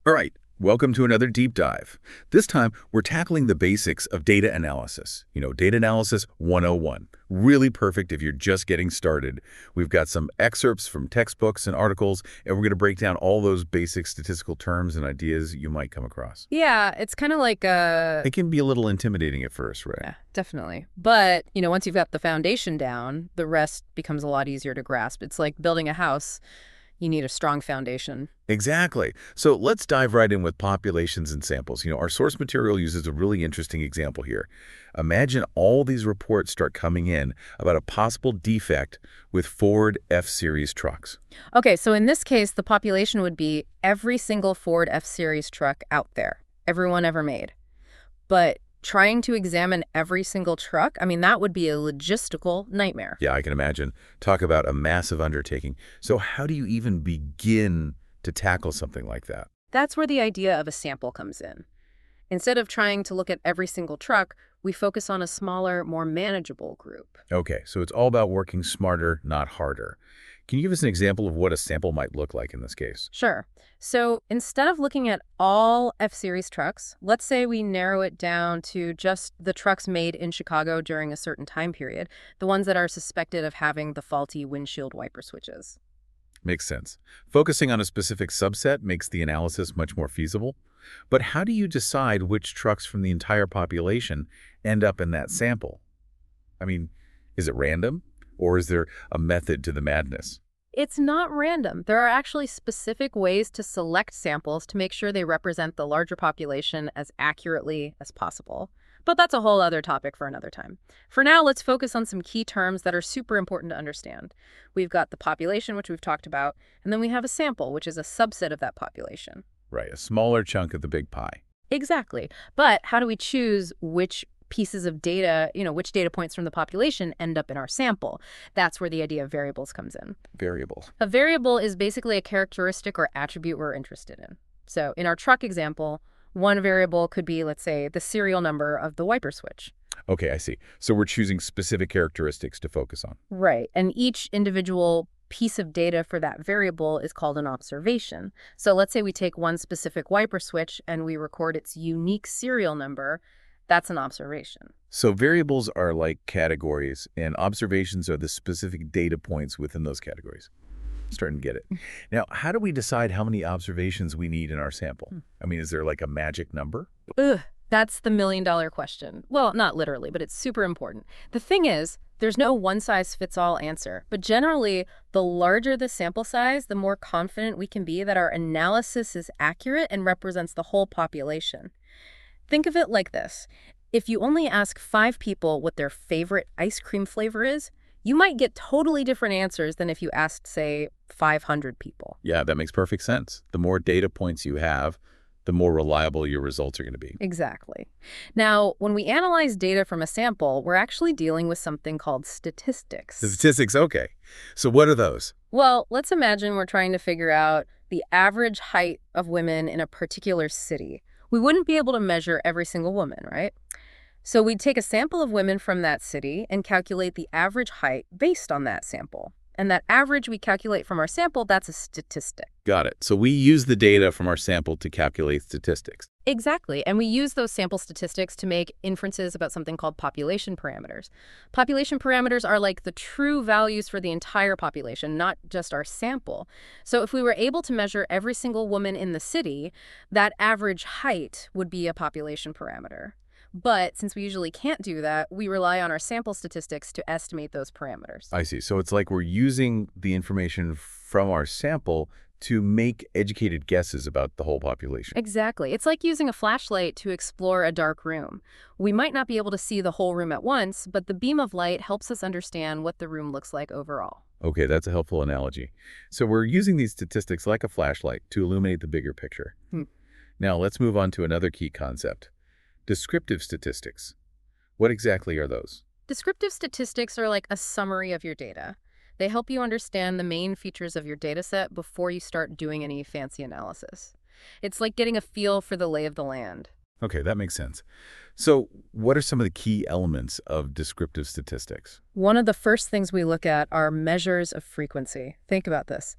All right, welcome to another deep dive. This time, we're tackling the basics of data analysis. Data analysis 101. Really perfect if you're just getting started. We've got some excerpts from textbooks and articles, and we're going to break down all those basic statistical terms and ideas you might come across. Yeah, it's kind of like It can be a little intimidating at first, right? yeah, definitely. But, once you've got the foundation down, the rest becomes a lot easier to grasp. It's like building a house. You need a strong foundation. Exactly. So let's dive right in with populations and samples. Our source material uses a really interesting example here. Imagine all these reports start coming in about a possible defect with Ford F-Series trucks. Okay, so in this case, the population would be every single Ford F-Series truck out there, everyone ever made. But trying to examine every single truck, that would be a logistical nightmare. Yeah, I can imagine. Talk about a massive undertaking. So how do you even begin to tackle something like that? That's where the idea of a sample comes in. Instead of trying to look at every single truck, we focus on a smaller, more manageable group. Okay, so it's all about working smarter, not harder. Can you give us an example of what a sample might look like in this case? Sure. So instead of looking at all F-Series trucks, let's say we narrow it down to just the trucks made in Chicago during a certain time period, the ones that are suspected of having the faulty windshield wiper switches. Makes sense. Focusing on a specific subset makes the analysis much more feasible. But how do you decide which trucks from the entire population end up in that sample? I mean, is it random? Or is there a method to the madness? It's not random. There are actually specific ways to select samples to make sure they represent the larger population as accurately as possible. But that's a whole other topic for another time. For now, let's focus on some key terms that are super important to understand. We've got the population, which we've talked about, and then we have a sample, which is a subset of that population. Right, a smaller chunk of the big pie. Exactly. But how do we choose which pieces of data, which data points from the population end up in our sample? That's where the idea of variables comes in. Variable. A variable is basically a characteristic or attribute we're interested in. So in our truck example, one variable could be, let's say, the serial number of the wiper switch. Okay, I see. So we're choosing specific characteristics to focus on. Right. And each individual piece of data for that variable is called an observation. So let's say we take one specific wiper switch and we record its unique serial number. That's an observation. So variables are like categories, and observations are the specific data points within those categories. Starting to get it. Now, how do we decide how many observations we need in our sample? I mean, is there like a magic number? Ugh, that's the million-dollar question. Well, not literally, but it's super important. The thing is, there's no one-size-fits-all answer. But generally, the larger the sample size, the more confident we can be that our analysis is accurate and represents the whole population. Think of it like this. If you only ask 5 people what their favorite ice cream flavor is, you might get totally different answers than if you asked, say, 500 people. Yeah, that makes perfect sense. The more data points you have, the more reliable your results are going to be. Exactly. Now, when we analyze data from a sample, we're actually dealing with something called statistics. Statistics, okay. So what are those? Well, let's imagine we're trying to figure out the average height of women in a particular city. We wouldn't be able to measure every single woman, right? So we'd take a sample of women from that city and calculate the average height based on that sample. And that average we calculate from our sample, that's a statistic. Got it. So we use the data from our sample to calculate statistics. Exactly. And we use those sample statistics to make inferences about something called population parameters. Population parameters are like the true values for the entire population, not just our sample. So if we were able to measure every single woman in the city, that average height would be a population parameter. But since we usually can't do that, we rely on our sample statistics to estimate those parameters. I see. So it's like we're using the information from our sample to make educated guesses about the whole population. Exactly. It's like using a flashlight to explore a dark room. We might not be able to see the whole room at once, but the beam of light helps us understand what the room looks like overall. Okay, that's a helpful analogy. So we're using these statistics like a flashlight to illuminate the bigger picture. Now let's move on to another key concept. Descriptive statistics. What exactly are those? Descriptive statistics are like a summary of your data. They help you understand the main features of your data set before you start doing any fancy analysis. It's like getting a feel for the lay of the land. Okay, that makes sense. So what are some of the key elements of descriptive statistics? One of the first things we look at are measures of frequency. Think about this.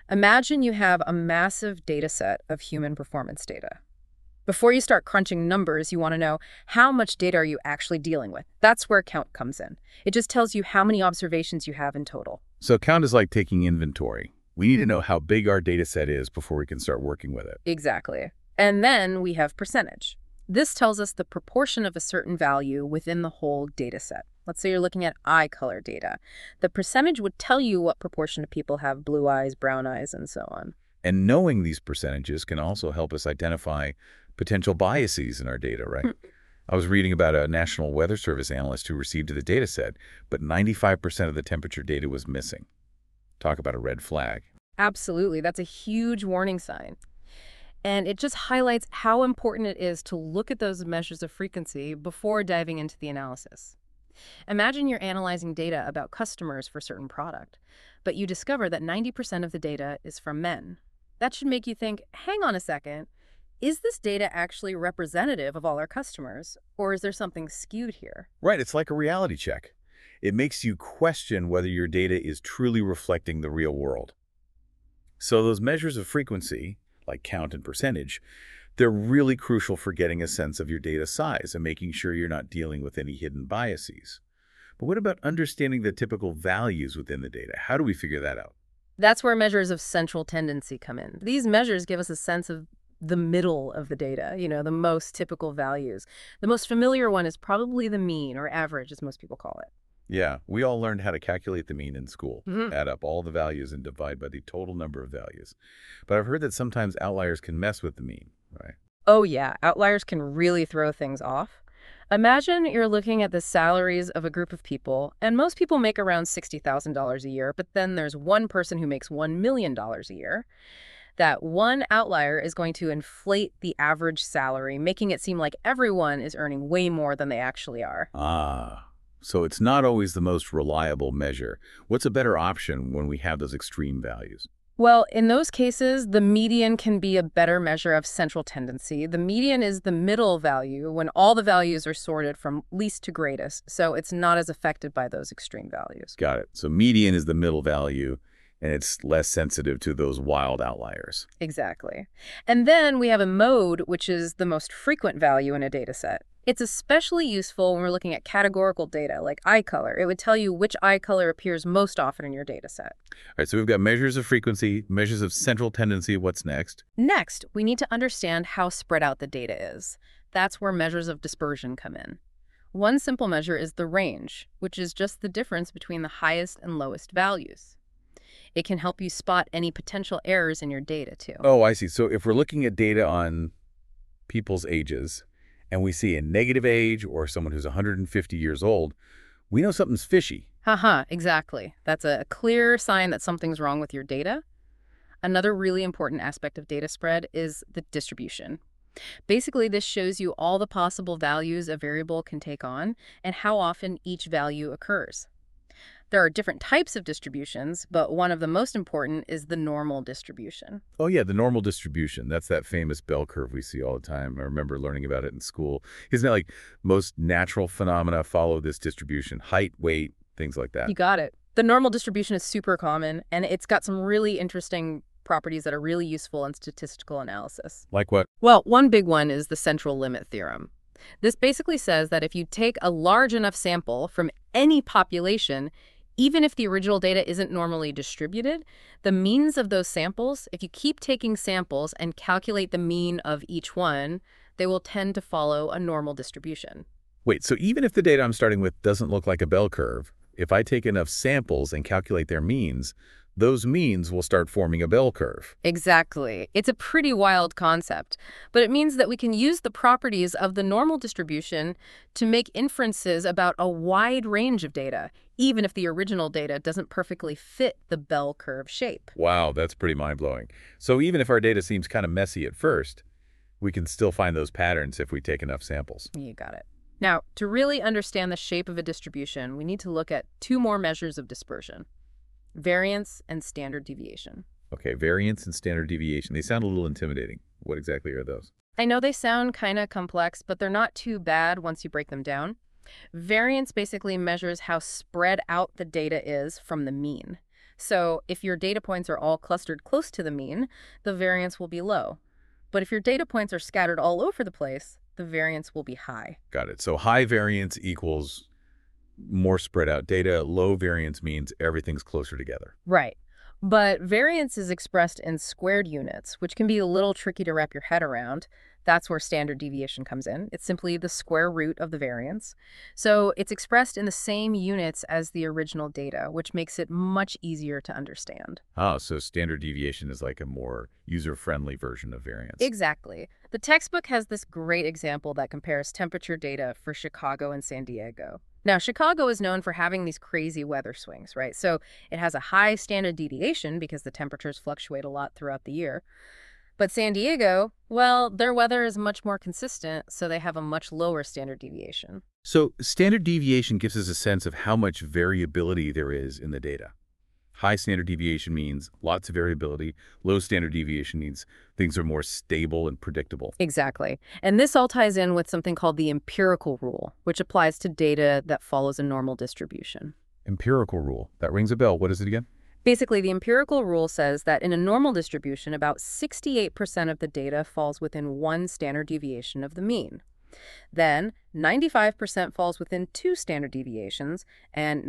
Imagine you have a massive data set of human performance data. Before you start crunching numbers, you want to know how much data are you actually dealing with. That's where count comes in. It just tells you how many observations you have in total. So count is like taking inventory. We need to know how big our data set is before we can start working with it. Exactly. And then we have percentage. This tells us the proportion of a certain value within the whole data set. Let's say you're looking at eye color data. The percentage would tell you what proportion of people have blue eyes, brown eyes, and so on. And knowing these percentages can also help us identify potential biases in our data, right? I was reading about a National Weather Service analyst who received the data set, but 95% of the temperature data was missing. Talk about a red flag. Absolutely. That's a huge warning sign. And it just highlights how important it is to look at those measures of frequency before diving into the analysis. Imagine you're analyzing data about customers for a certain product, but you discover that 90% of the data is from men. That should make you think, hang on a second, is this data actually representative of all our customers, or is there something skewed here? Right, it's like a reality check. It makes you question whether your data is truly reflecting the real world. So those measures of frequency, like count and percentage, they're really crucial for getting a sense of your data size and making sure you're not dealing with any hidden biases. But what about understanding the typical values within the data? How do we figure that out? That's where measures of central tendency come in. These measures give us a sense of the middle of the data, the most typical values. The most familiar one is probably the mean, or average, as most people call it. Yeah, we all learned how to calculate the mean in school, Mhm. add up all the values and divide by the total number of values. But I've heard that sometimes outliers can mess with the mean, right? Oh yeah, outliers can really throw things off. Imagine you're looking at the salaries of a group of people, and most people make around $60,000 a year, but then there's one person who makes $1 million a year. That one outlier is going to inflate the average salary, making it seem like everyone is earning way more than they actually are. Ah, so it's not always the most reliable measure. What's a better option when we have those extreme values? Well, in those cases, the median can be a better measure of central tendency. The median is the middle value when all the values are sorted from least to greatest, so it's not as affected by those extreme values. Got it. So median is the middle value, and it's less sensitive to those wild outliers. Exactly. And then we have a mode, which is the most frequent value in a data set. It's especially useful when we're looking at categorical data, like eye color. It would tell you which eye color appears most often in your data set. All right, so we've got measures of frequency, measures of central tendency. What's next? Next, we need to understand how spread out the data is. That's where measures of dispersion come in. One simple measure is the range, which is just the difference between the highest and lowest values. It can help you spot any potential errors in your data, too. Oh, I see. So if we're looking at data on people's ages, and we see a negative age or someone who's 150 years old, we know something's fishy. Haha, exactly. That's a clear sign that something's wrong with your data. Another really important aspect of data spread is the distribution. Basically, this shows you all the possible values a variable can take on and how often each value occurs. There are different types of distributions, but one of the most important is the normal distribution. Oh, yeah, the normal distribution. That's that famous bell curve we see all the time. I remember learning about it in school. Isn't it like most natural phenomena follow this distribution? Height, weight, things like that. You got it. The normal distribution is super common, and it's got some really interesting properties that are really useful in statistical analysis. Like what? Well, one big one is the central limit theorem. This basically says that if you take a large enough sample from any population, even if the original data isn't normally distributed, the means of those samples, if you keep taking samples and calculate the mean of each one, they will tend to follow a normal distribution. Wait, so even if the data I'm starting with doesn't look like a bell curve, if I take enough samples and calculate their means, those means will start forming a bell curve. Exactly. It's a pretty wild concept, but it means that we can use the properties of the normal distribution to make inferences about a wide range of data, even if the original data doesn't perfectly fit the bell curve shape. Wow, that's pretty mind-blowing. So even if our data seems kind of messy at first, we can still find those patterns if we take enough samples. You got it. Now, to really understand the shape of a distribution, we need to look at two more measures of dispersion: variance and standard deviation. Okay, variance and standard deviation. They sound a little intimidating. What exactly are those? I know they sound kind of complex, but they're not too bad once you break them down. Variance basically measures how spread out the data is from the mean. So if your data points are all clustered close to the mean, the variance will be low. But if your data points are scattered all over the place, the variance will be high. Got it. So high variance equals more spread out data. Low variance means everything's closer together. Right. But variance is expressed in squared units, which can be a little tricky to wrap your head around. That's where standard deviation comes in. It's simply the square root of the variance. So it's expressed in the same units as the original data, which makes it much easier to understand. Oh, so standard deviation is like a more user-friendly version of variance. Exactly. The textbook has this great example that compares temperature data for Chicago and San Diego. Now, Chicago is known for having these crazy weather swings, right? So it has a high standard deviation because the temperatures fluctuate a lot throughout the year. But San Diego, well, their weather is much more consistent, so they have a much lower standard deviation. So standard deviation gives us a sense of how much variability there is in the data. High standard deviation means lots of variability. Low standard deviation means things are more stable and predictable. Exactly. And this all ties in with something called the empirical rule, which applies to data that follows a normal distribution. Empirical rule. That rings a bell. What is it again? Basically, the empirical rule says that in a normal distribution, about 68% of the data falls within one standard deviation of the mean. Then, 95% falls within 2 standard deviations, and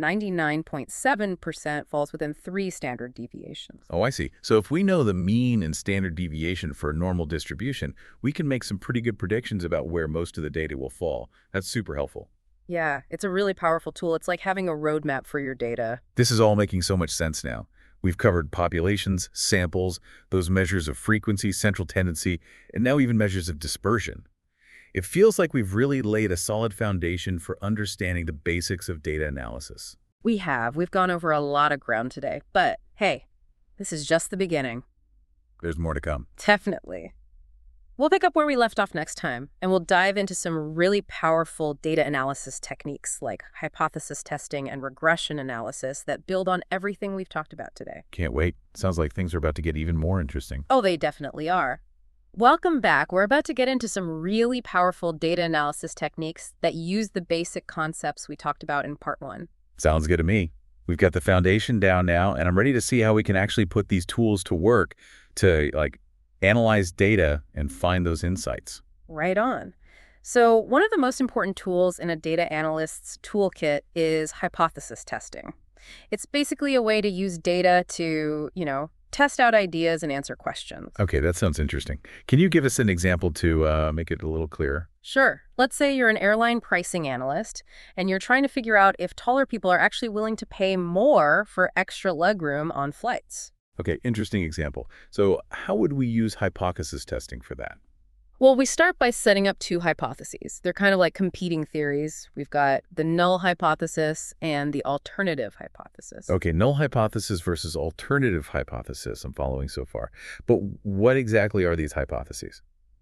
99.7% falls within 3 standard deviations. Oh, I see. So if we know the mean and standard deviation for a normal distribution, we can make some pretty good predictions about where most of the data will fall. That's super helpful. Yeah, it's a really powerful tool. It's like having a roadmap for your data. This is all making so much sense now. We've covered populations, samples, those measures of frequency, central tendency, and now even measures of dispersion. It feels like we've really laid a solid foundation for understanding the basics of data analysis. We have. We've gone over a lot of ground today. But hey, this is just the beginning. There's more to come. Definitely. We'll pick up where we left off next time, and we'll dive into some really powerful data analysis techniques like hypothesis testing and regression analysis that build on everything we've talked about today. Can't wait. Sounds like things are about to get even more interesting. Oh, they definitely are. Welcome back. We're about to get into some really powerful data analysis techniques that use the basic concepts we talked about in part 1. Sounds good to me. We've got the foundation down now, and I'm ready to see how we can actually put these tools to work to, analyze data and find those insights. Right on. So one of the most important tools in a data analyst's toolkit is hypothesis testing. It's basically a way to use data to, test out ideas and answer questions. Okay, that sounds interesting. Can you give us an example to make it a little clearer? Sure. Let's say you're an airline pricing analyst, and you're trying to figure out if taller people are actually willing to pay more for extra legroom on flights. Okay, interesting example. So how would we use hypothesis testing for that? Well, we start by setting up 2 hypotheses. They're kind of like competing theories. We've got the null hypothesis and the alternative hypothesis. Okay, null hypothesis versus alternative hypothesis I'm following so far. But what exactly are these hypotheses?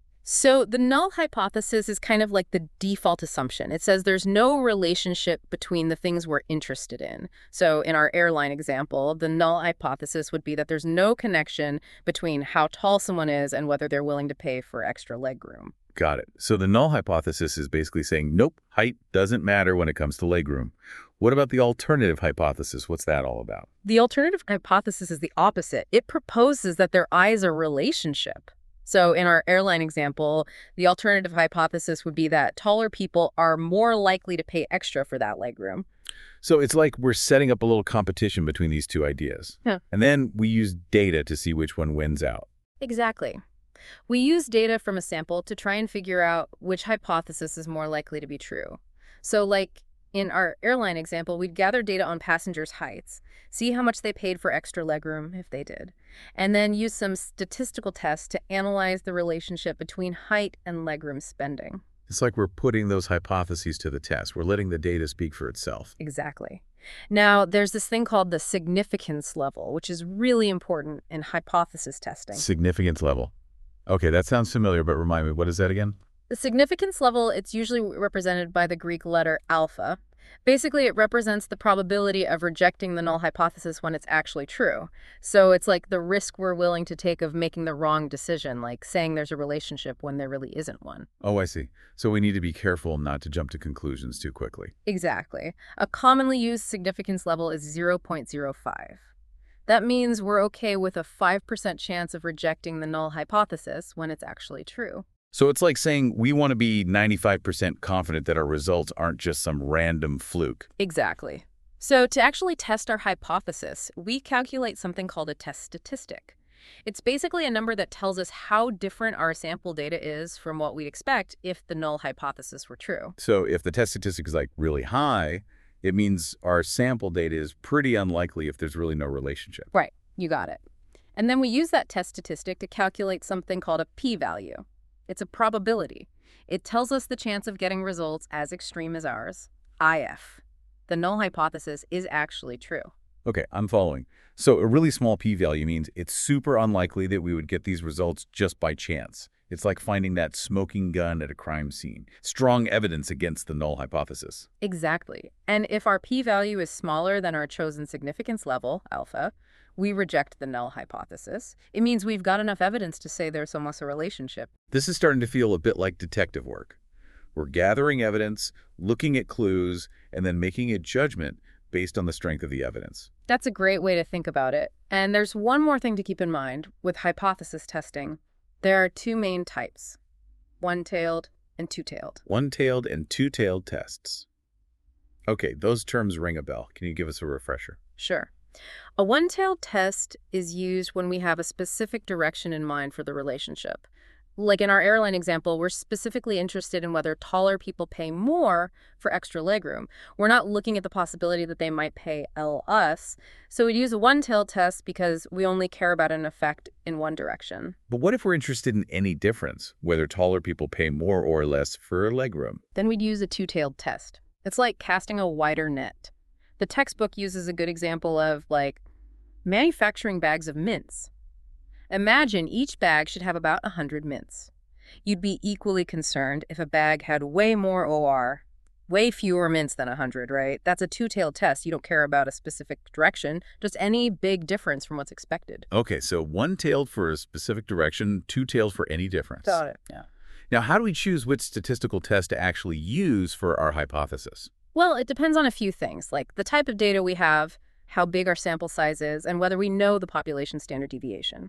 So the null hypothesis is kind of like the default assumption. It says there's no relationship between the things we're interested in. So in our airline example, the null hypothesis would be that there's no connection between how tall someone is and whether they're willing to pay for extra legroom. Got it. So the null hypothesis is basically saying, nope, height doesn't matter when it comes to legroom. What about the alternative hypothesis? What's that all about? The alternative hypothesis is the opposite. It proposes that there is a relationship. So in our airline example, the alternative hypothesis would be that taller people are more likely to pay extra for that legroom. So it's like we're setting up a little competition between these 2 ideas. Yeah. And then we use data to see which one wins out. Exactly. We use data from a sample to try and figure out which hypothesis is more likely to be true. So in our airline example, we'd gather data on passengers' heights, see how much they paid for extra legroom if they did, and then use some statistical tests to analyze the relationship between height and legroom spending. It's like we're putting those hypotheses to the test. We're letting the data speak for itself. Exactly. Now, there's this thing called the significance level, which is really important in hypothesis testing. Significance level. Okay, that sounds familiar, but remind me, what is that again? The significance level, it's usually represented by the Greek letter alpha. Basically, it represents the probability of rejecting the null hypothesis when it's actually true. So it's like the risk we're willing to take of making the wrong decision, like saying there's a relationship when there really isn't one. Oh, I see. So we need to be careful not to jump to conclusions too quickly. Exactly. A commonly used significance level is 0.05. That means we're okay with a 5% chance of rejecting the null hypothesis when it's actually true. So it's like saying we want to be 95% confident that our results aren't just some random fluke. Exactly. So to actually test our hypothesis, we calculate something called a test statistic. It's basically a number that tells us how different our sample data is from what we'd expect if the null hypothesis were true. So if the test statistic is like really high, it means our sample data is pretty unlikely if there's really no relationship. Right, you got it. And then we use that test statistic to calculate something called a p-value. It's a probability. It tells us the chance of getting results as extreme as ours, IF. The null hypothesis is actually true. Okay, I'm following. So a really small p-value means it's super unlikely that we would get these results just by chance. It's like finding that smoking gun at a crime scene. Strong evidence against the null hypothesis. Exactly. And if our p-value is smaller than our chosen significance level, alpha, we reject the null hypothesis. It means we've got enough evidence to say there's almost a relationship. This is starting to feel a bit like detective work. We're gathering evidence, looking at clues, and then making a judgment based on the strength of the evidence. That's a great way to think about it. And there's one more thing to keep in mind with hypothesis testing. There are two main types, one-tailed and two-tailed. One-tailed and two-tailed tests. Okay, those terms ring a bell. Can you give us a refresher? Sure. A one-tailed test is used when we have a specific direction in mind for the relationship. Like in our airline example, we're specifically interested in whether taller people pay more for extra legroom. We're not looking at the possibility that they might pay us. So we'd use a one-tailed test because we only care about an effect in one direction. But what if we're interested in any difference, whether taller people pay more or less for legroom? Then we'd use a two-tailed test. It's like casting a wider net. The textbook uses a good example of, like, manufacturing bags of mints. Imagine each bag should have about 100 mints. You'd be equally concerned if a bag had way more OR, way fewer mints than 100, right? That's a two-tailed test. You don't care about a specific direction, just any big difference from what's expected. Okay, so one-tailed for a specific direction, two-tailed for any difference. Got it. Yeah. Now, how do we choose which statistical test to actually use for our hypothesis? Well, it depends on a few things, like the type of data we have, how big our sample size is, and whether we know the population standard deviation.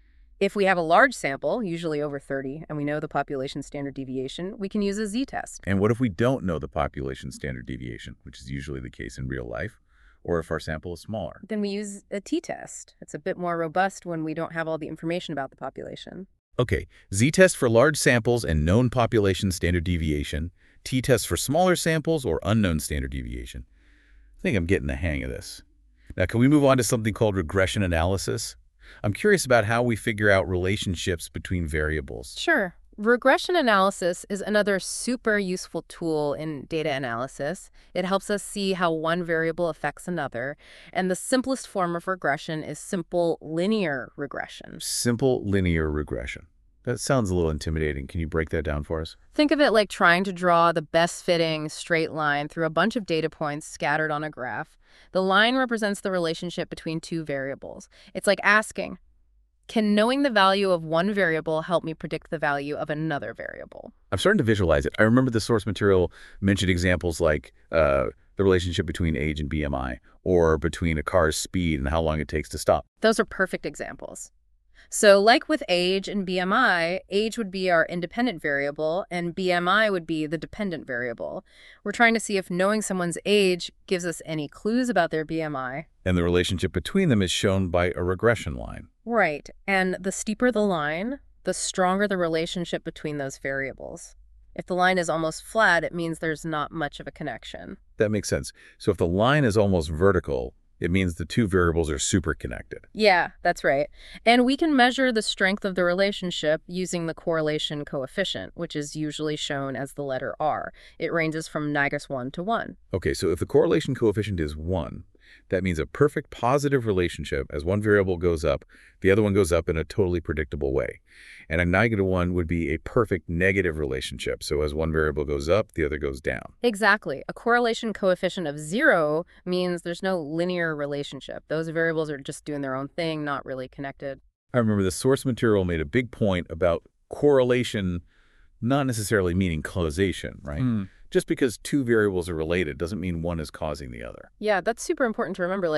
If we have a large sample, usually over 30, and we know the population standard deviation, we can use a z-test. And what if we don't know the population standard deviation, which is usually the case in real life, or if our sample is smaller? Then we use a t-test. It's a bit more robust when we don't have all the information about the population. Okay, z-test for large samples and known population standard deviation, t-test for smaller samples or unknown standard deviation. I think I'm getting the hang of this. Now, can we move on to something called regression analysis? I'm curious about how we figure out relationships between variables. Sure. Regression analysis is another super useful tool in data analysis. It helps us see how one variable affects another. And the simplest form of regression is simple linear regression. Simple linear regression. That sounds a little intimidating. Can you break that down for us? Think of it like trying to draw the best-fitting straight line through a bunch of data points scattered on a graph. The line represents the relationship between two variables. It's like asking, can knowing the value of one variable help me predict the value of another variable? I'm starting to visualize it. I remember the source material mentioned examples like the relationship between age and BMI, or between a car's speed and how long it takes to stop. Those are perfect examples. So like with age and BMI, age would be our independent variable and BMI would be the dependent variable. We're trying to see if knowing someone's age gives us any clues about their BMI. And the relationship between them is shown by a regression line. Right. And the steeper the line, the stronger the relationship between those variables. If the line is almost flat, it means there's not much of a connection. That makes sense. So if the line is almost vertical, it means the two variables are super connected. Yeah, that's right. And we can measure the strength of the relationship using the correlation coefficient, which is usually shown as the letter R. It ranges from -1 to 1. Okay, so if the correlation coefficient is 1, that means a perfect positive relationship. As one variable goes up, the other one goes up in a totally predictable way. And a -1 would be a perfect negative relationship. So as one variable goes up, the other goes down. Exactly. A correlation coefficient of 0 means there's no linear relationship. Those variables are just doing their own thing, not really connected. I remember the source material made a big point about correlation not necessarily meaning causation, right? Just because two variables are related doesn't mean one is causing the other. Yeah, that's super important to remember. Like,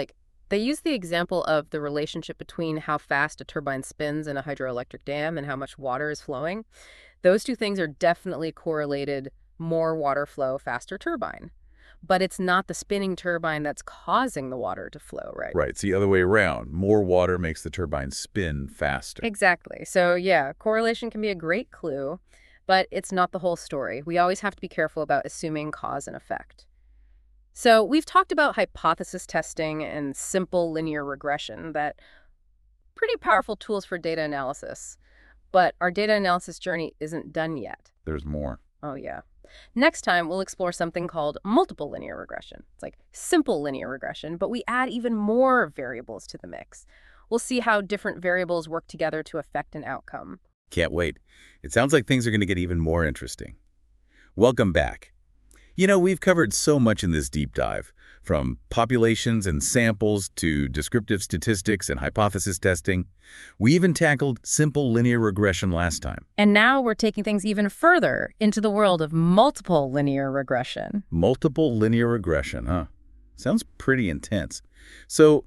They use the example of the relationship between how fast a turbine spins in a hydroelectric dam and how much water is flowing. Those two things are definitely correlated: more water flow, faster turbine. But it's not the spinning turbine that's causing the water to flow, right? Right, it's the other way around. More water makes the turbine spin faster. Exactly. So yeah, correlation can be a great clue, but it's not the whole story. We always have to be careful about assuming cause and effect. So we've talked about hypothesis testing and simple linear regression, that pretty powerful tools for data analysis. But our data analysis journey isn't done yet. There's more. Oh, yeah. Next time, we'll explore something called multiple linear regression. It's like simple linear regression, but we add even more variables to the mix. We'll see how different variables work together to affect an outcome. Can't wait. It sounds like things are going to get even more interesting. Welcome back. You know, we've covered so much in this deep dive, from populations and samples to descriptive statistics and hypothesis testing. We even tackled simple linear regression last time. And now we're taking things even further into the world of multiple linear regression. Multiple linear regression, huh? Sounds pretty intense. So,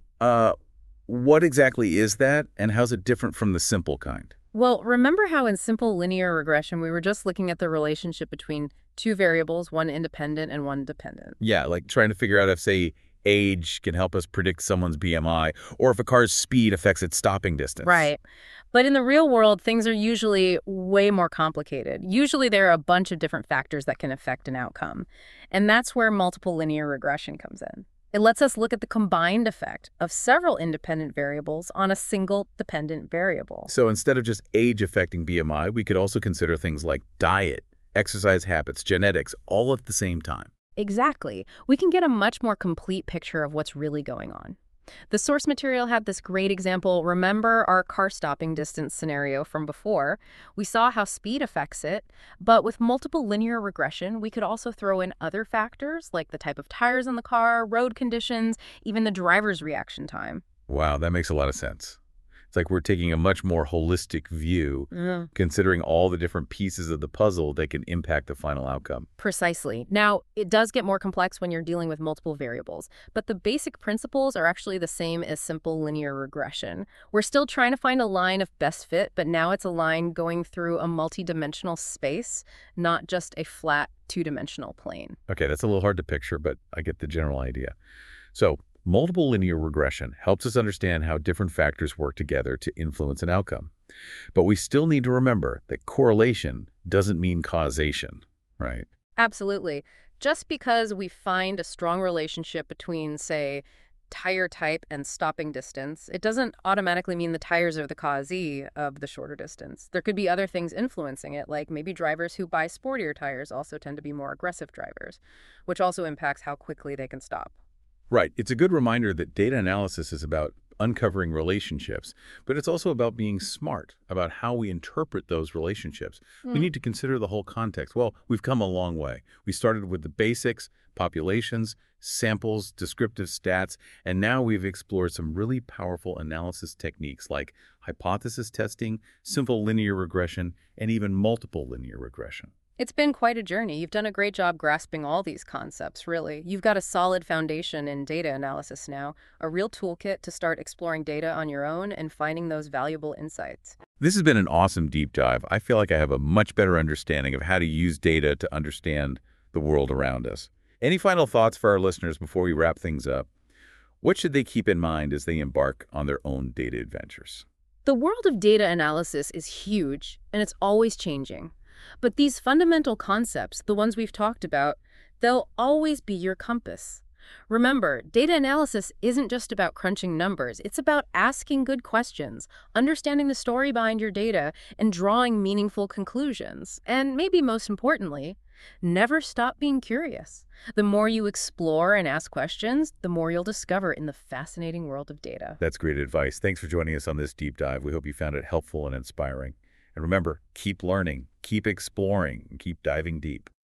what exactly is that, and how's it different from the simple kind? Well, remember how in simple linear regression, we were just looking at the relationship between two variables, one independent and one dependent? Yeah, like trying to figure out if, say, age can help us predict someone's BMI, or if a car's speed affects its stopping distance. Right. But in the real world, things are usually way more complicated. Usually there are a bunch of different factors that can affect an outcome. And that's where multiple linear regression comes in. It lets us look at the combined effect of several independent variables on a single dependent variable. So instead of just age affecting BMI, we could also consider things like diet, exercise habits, genetics, all at the same time. Exactly. We can get a much more complete picture of what's really going on. The source material had this great example. Remember our car stopping distance scenario from before? We saw how speed affects it, but with multiple linear regression, we could also throw in other factors like the type of tires in the car, road conditions, even the driver's reaction time. Wow, that makes a lot of sense. It's like we're taking a much more holistic view, considering all the different pieces of the puzzle that can impact the final outcome. Precisely. Now, it does get more complex when you're dealing with multiple variables, but the basic principles are actually the same as simple linear regression. We're still trying to find a line of best fit, but now it's a line going through a multi-dimensional space, not just a flat two-dimensional plane. Okay, that's a little hard to picture, but I get the general idea. So, multiple linear regression helps us understand how different factors work together to influence an outcome. But we still need to remember that correlation doesn't mean causation, right? Absolutely. Just because we find a strong relationship between, say, tire type and stopping distance, it doesn't automatically mean the tires are the causee of the shorter distance. There could be other things influencing it, like maybe drivers who buy sportier tires also tend to be more aggressive drivers, which also impacts how quickly they can stop. Right. It's a good reminder that data analysis is about uncovering relationships, but it's also about being smart about how we interpret those relationships. We need to consider the whole context. Well, we've come a long way. We started with the basics, populations, samples, descriptive stats, and now we've explored some really powerful analysis techniques like hypothesis testing, simple linear regression, and even multiple linear regression. It's been quite a journey. You've done a great job grasping all these concepts, really. You've got a solid foundation in data analysis now, a real toolkit to start exploring data on your own and finding those valuable insights. This has been an awesome deep dive. I feel like I have a much better understanding of how to use data to understand the world around us. Any final thoughts for our listeners before we wrap things up? What should they keep in mind as they embark on their own data adventures? The world of data analysis is huge, and it's always changing. But these fundamental concepts, the ones we've talked about, they'll always be your compass. Remember, data analysis isn't just about crunching numbers. It's about asking good questions, understanding the story behind your data, and drawing meaningful conclusions. And maybe most importantly, never stop being curious. The more you explore and ask questions, the more you'll discover in the fascinating world of data. That's great advice. Thanks for joining us on this deep dive. We hope you found it helpful and inspiring. And remember, keep learning, keep exploring, and keep diving deep.